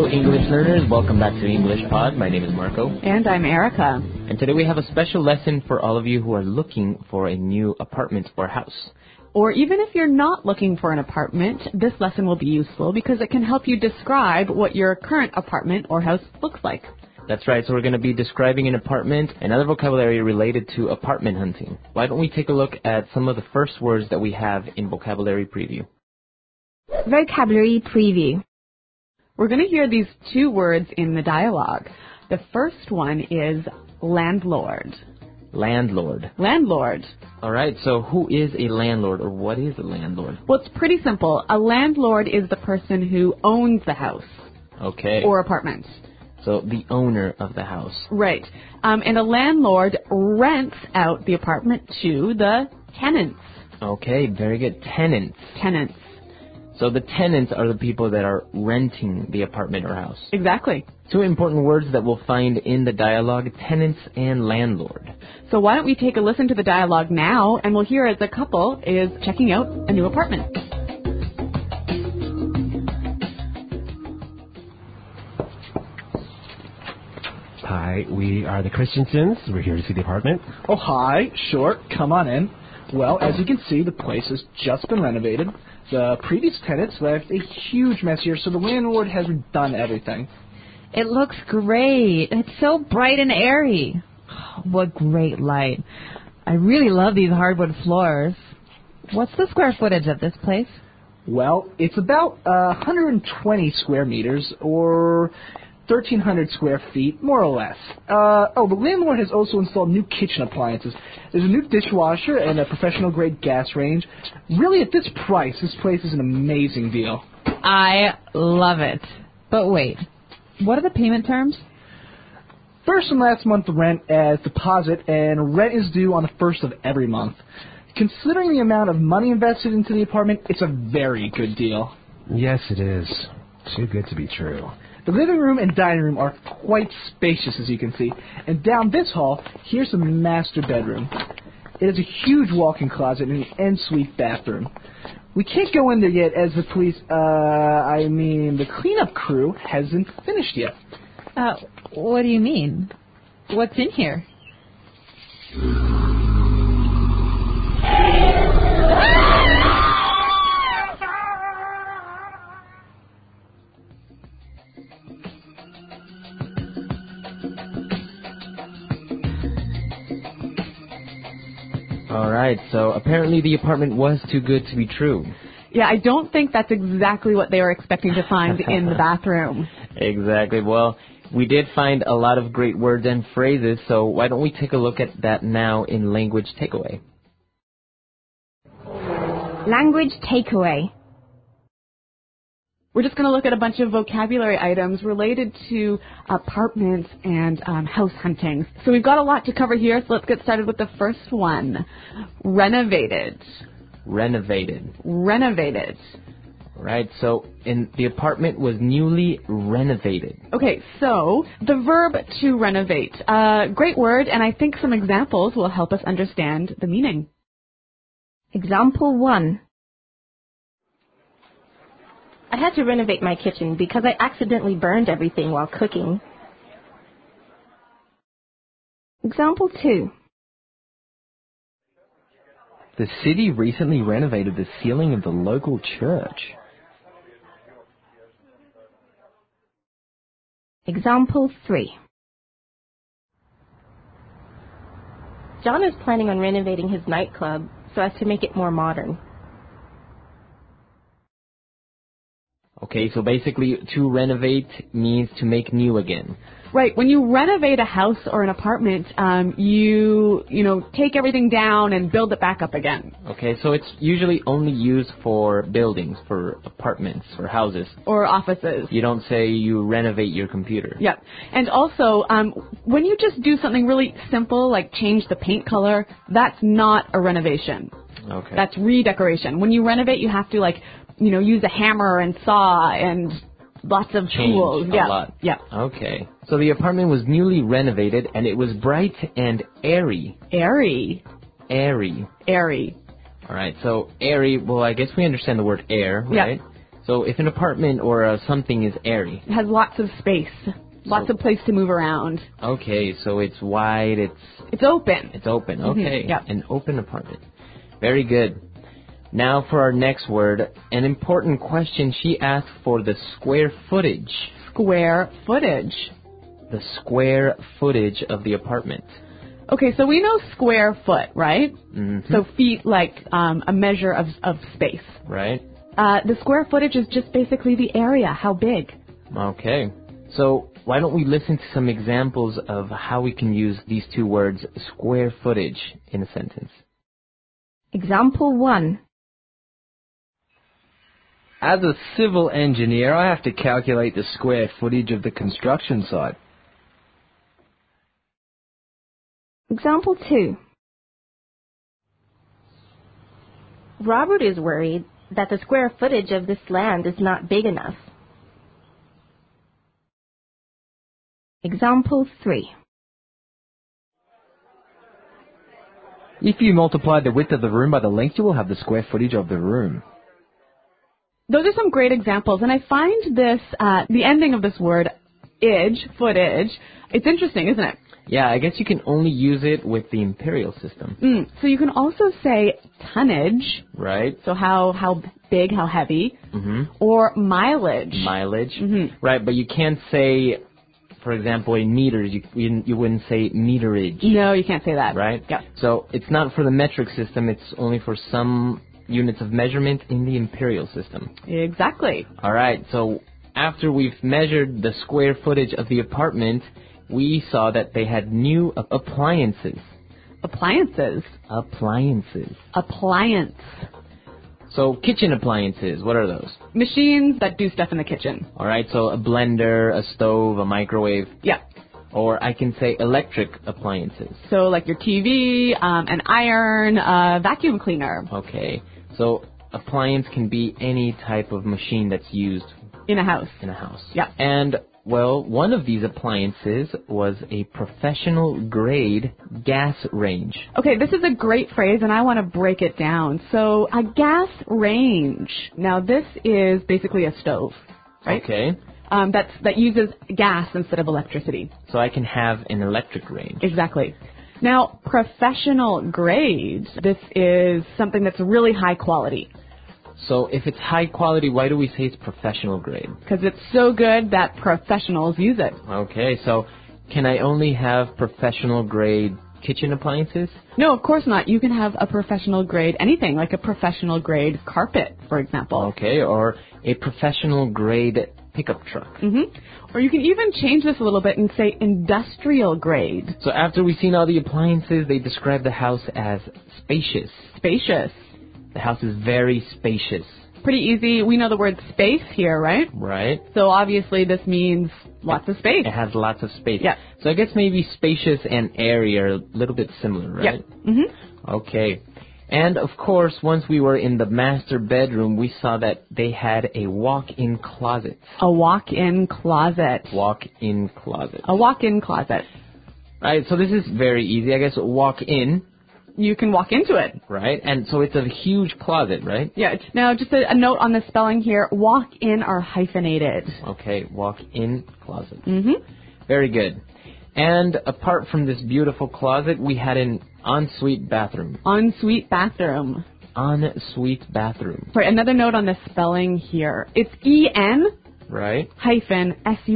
English learners. Welcome back to English Pod. My name is Marco. And I'm Erica. And today we have a special lesson for all of you who are looking for a new apartment or house. Or even if you're not looking for an apartment, this lesson will be useful because it can help you describe what your current apartment or house looks like. That's right, so we're going to be describing an apartment and other vocabulary related to apartment hunting. Why don't we take a look at some of the first words that we have in Vocabulary Preview. Vocabulary Preview. We're going to hear these two words in the dialogue. The first one is landlord. Landlord. Landlord. All right, so who is a landlord, or what is a landlord? Well, it's pretty simple. A landlord is the person who owns the house. Okay. Or apartment. So the owner of the house. Right. And a landlord rents out the apartment to the tenants. Okay, very good. Tenants. Tenants. So the tenants are the people that are renting the apartment or house. Exactly. Two important words that we'll find in the dialogue, tenants and landlord. So why don't we take a listen to the dialogue now, and we'll hear as a couple is checking out a new apartment. Hi, we are the Christensens. We're here to see the apartment. Oh, hi. Sure. Come on in. Well, as you can see, the place has just been renovated. The previous tenants left a huge mess here, so the landlord has redone everything. It looks great. It's so bright and airy. What great light. I really love these hardwood floors. What's the square footage of this place? Well, it's about 120 square meters, or 1,300 square feet, more or less. The landlord has also installed new kitchen appliances. There's a new dishwasher and a professional-grade gas range. Really, at this price, this place is an amazing deal. I love it. But wait, what are the payment terms? First and last month rent as deposit, and rent is due on the first of every month. Considering the amount of money invested into the apartment, it's a very good deal. Yes, it is. Too good to be true. The living room and dining room are quite spacious, as you can see. And down this hall, here's the master bedroom. It has a huge walk-in closet and an ensuite bathroom. We can't go in there yet as the the cleanup crew hasn't finished yet. What do you mean? What's in here? All right, so apparently the apartment was too good to be true. Yeah, I don't think that's exactly what they were expecting to find in the bathroom. Exactly. Well, we did find a lot of great words and phrases, so why don't we take a look at that now in Language Takeaway. Language Takeaway. We're just going to look at a bunch of vocabulary items related to apartments and house hunting. So we've got a lot to cover here, so let's get started with the first one. Renovated. Renovated. Renovated. Right, so the apartment was newly renovated. Okay, so the verb to renovate. Great word, and I think some examples will help us understand the meaning. Example 1. I had to renovate my kitchen because I accidentally burned everything while cooking. Example 2. The city recently renovated the ceiling of the local church. Example 3. John is planning on renovating his nightclub so as to make it more modern. Okay, so basically to renovate means to make new again. Right. When you renovate a house or an apartment, you take everything down and build it back up again. Okay, so it's usually only used for buildings, for apartments, for houses. Or offices. You don't say you renovate your computer. Yep. And also, when you just do something really simple, like change the paint color, that's not a renovation. Okay. That's redecoration. When you renovate, you have to use a hammer and saw and lots of tools. A lot. Yeah. Okay. So the apartment was newly renovated and it was bright and airy. Airy. Airy. Airy. All right. So airy, well, I guess we understand the word air, right? Yeah. So if an apartment or something is airy. It has lots of space, lots of place to move around. Okay, so it's wide, It's open. it's open. Okay, yeah. An open apartment. Very good. Now for our next word, an important question. She asked for the square footage. Square footage. The square footage of the apartment. Okay, so we know square foot, right? Mm-hmm. So feet like a measure of space. Right? The square footage is just basically the area, how big. Okay. So why don't we listen to some examples of how we can use these two words, square footage, in a sentence. Example 1. As a civil engineer, I have to calculate the square footage of the construction site. Example 2. Robert is worried that the square footage of this land is not big enough. Example 3. If you multiply the width of the room by the length, you will have the square footage of the room. Those are some great examples, and I find this, the ending of this word, footage, it's interesting, isn't it? Yeah, I guess you can only use it with the imperial system. So you can also say tonnage, Right? so how big, how heavy, or mileage. Mileage. Right, but you can't say, for example, in meters, you wouldn't say meterage. No, you can't say that. Right? Yeah. So it's not for the metric system, it's only for some units of measurement in the imperial system. Exactly. All right, so after we've measured the square footage of the apartment, we saw that they had new appliances. Appliances. Appliances. Appliance. So kitchen appliances, what are those? Machines that do stuff in the kitchen. All right, so a blender, a stove, a microwave. Yeah. Or I can say electric appliances. So like your TV, an iron, a vacuum cleaner. Okay, so appliance can be any type of machine that's used In a house. in a house. Yeah. And, well, one of these appliances was a professional grade gas range. Okay, this is a great phrase, and I want to break it down. So a gas range. Now this is basically a stove, right? Okay, That uses gas instead of electricity. so I can have an electric range. Exactly. Now, professional grade. This is something that's really high quality So if it's high quality, why do we say it's professional grade? because it's so good that professionals use it. Okay, so can I only have professional grade kitchen appliances? No, of course not. You can have a professional grade anything, like a professional grade carpet, for example. Okay, or a professional grade pickup truck. Or you can even change this a little bit and say industrial grade. So after we've seen all the appliances, they describe the house as spacious. Spacious. The house is very spacious, Pretty easy. We know the word space here, right? right? So obviously this means lots of space. It has lots of space. Yeah. So I guess maybe spacious and airy are a little bit similar, right? Yeah. Okay. And of course, once we were in the master bedroom, we saw that they had a walk-in closet. A walk-in closet. Walk-in closet. A walk-in closet. Right, so this is very easy. I guess walk in, You can walk into it. right? And so it's a huge closet, right? Yeah. Now, just a note on the spelling here. Walk in are hyphenated. Okay, walk-in closet. Very good. And apart from this beautiful closet, we had an ensuite bathroom. Ensuite bathroom. Ensuite bathroom, Sorry, another note on the spelling here. It's E-N right? hyphen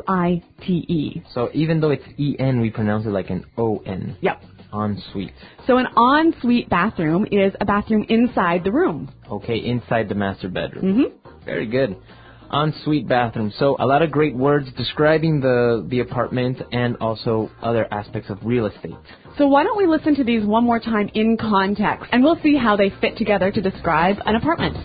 S-U-I-T-E. So even though it's E-N, we pronounce it like an O-N. Yep. Ensuite. So an ensuite bathroom is a bathroom inside the room. Okay, inside the master bedroom. Very good. Ensuite bathroom. So a lot of great words describing the apartment and also other aspects of real estate. So why don't we listen to these one more time in context, and we'll see how they fit together to describe an apartment.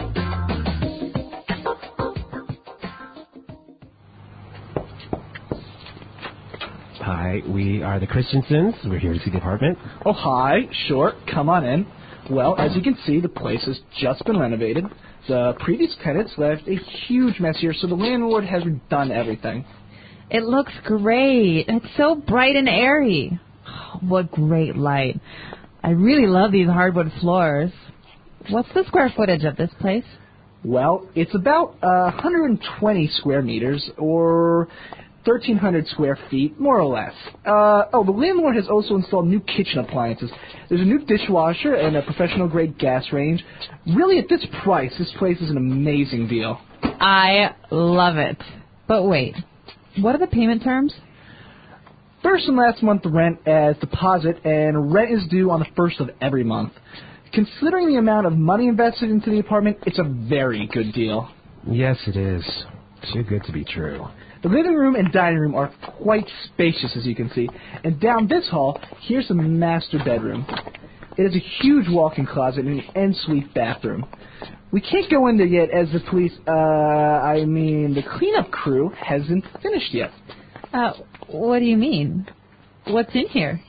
Hi, we are the Christensens. We're here to see the apartment. Oh, hi. Sure. Come on in. Well, as you can see, the place has just been renovated. The previous tenants left a huge mess here, so the landlord has redone everything. It looks great. It's so bright and airy. Oh, what great light. I really love these hardwood floors. What's the square footage of this place? Well, it's about 120 square meters, or 1,300 square feet, more or less. The landlord has also installed new kitchen appliances. There's a new dishwasher and a professional-grade gas range. Really, at this price, this place is an amazing deal. I love it. But wait, what are the payment terms? First and last month rent as deposit, and rent is due on the first of every month. Considering the amount of money invested into the apartment, it's a very good deal. Yes, it is. Too good to be true. The living room and dining room are quite spacious, as you can see. And down this hall, here's the master bedroom. It has a huge walk-in closet and an ensuite bathroom. We can't go in there yet as the the cleanup crew hasn't finished yet. What do you mean? What's in here?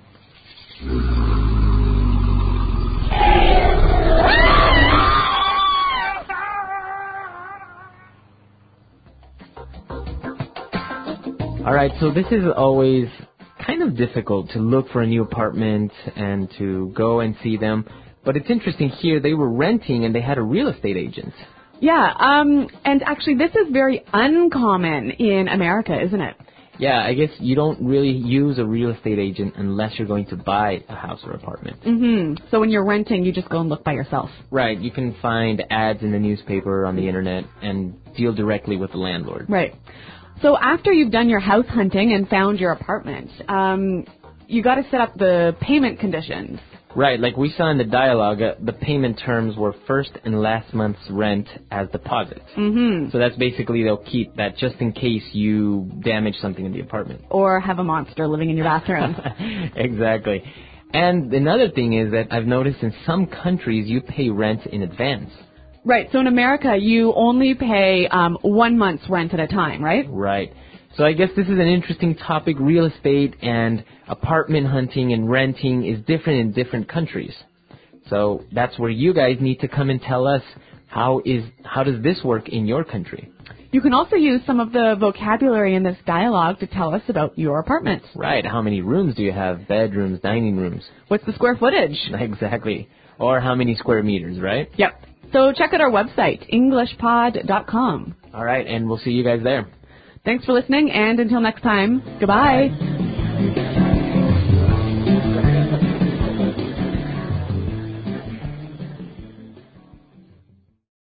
All right, so this is always kind of difficult to look for a new apartment and to go and see them. But it's interesting here, they were renting and they had a real estate agent. Yeah, and actually this is very uncommon in America, isn't it? Yeah, I guess you don't really use a real estate agent unless you're going to buy a house or apartment. Mm-hmm. So when you're renting, you just go and look by yourself. Right, you can find ads in the newspaper, on the internet, and deal directly with the landlord. Right. So after you've done your house hunting and found your apartment, you got to set up the payment conditions. Right, like we saw in the dialogue, the payment terms were first and last month's rent as deposits. Mm-hmm. So that's basically they'll keep that just in case you damage something in the apartment. Or have a monster living in your bathroom. Exactly. And another thing is that I've noticed in some countries you pay rent in advance. Right, so in America you only pay 1 month's rent at a time, right? Right. So I guess this is an interesting topic. Real estate and apartment hunting and renting is different in different countries. So that's where you guys need to come and tell us how does this work in your country? You can also use some of the vocabulary in this dialogue to tell us about your apartment. Right. How many rooms do you have? Bedrooms, dining rooms? What's the square footage? Exactly. Or how many square meters, right? Yep. So check out our website, EnglishPod.com. All right, and we'll see you guys there. Thanks for listening, and until next time, goodbye. Bye.